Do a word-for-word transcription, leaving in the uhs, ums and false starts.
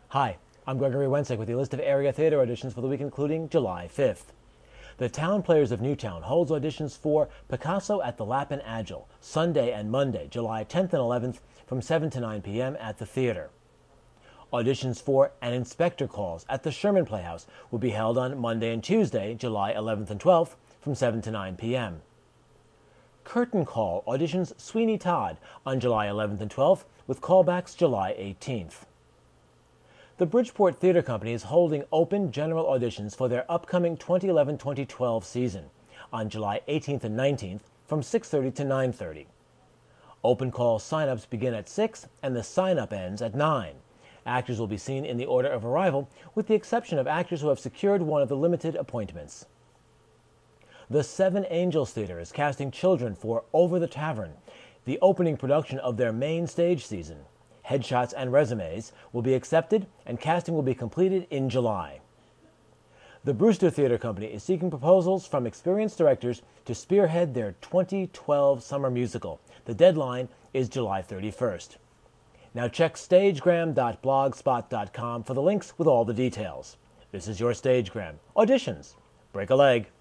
Hi, I'm Gregory Wensick with your list of area theater auditions for the week including July fifth. The Town Players of Newtown holds auditions for Picasso at the Lapin Agile, Sunday and Monday, July tenth and eleventh, from seven to nine p m at the theater. Auditions for An Inspector Calls at the Sherman Playhouse will be held on Monday and Tuesday, July eleventh and twelfth, from seven to nine p m Curtain Call auditions Sweeney Todd on July eleventh and twelfth, with callbacks July eighteenth. The Bridgeport Theater Company is holding open general auditions for their upcoming twenty eleven twenty twelve season on July eighteenth and nineteenth from six thirty to nine thirty. Open call sign-ups begin at six and the sign-up ends at nine. Actors will be seen in the order of arrival, with the exception of actors who have secured one of the limited appointments. The Seven Angels Theater is casting children for Over the Tavern, the opening production of their main stage season. Headshots and resumes will be accepted, and casting will be completed in July. The Brewster Theater Company is seeking proposals from experienced directors to spearhead their twenty twelve summer musical. The deadline is July thirty-first. Now check stagegram dot blogspot dot com for the links with all the details. This is your Stagegram. Auditions. Break a leg.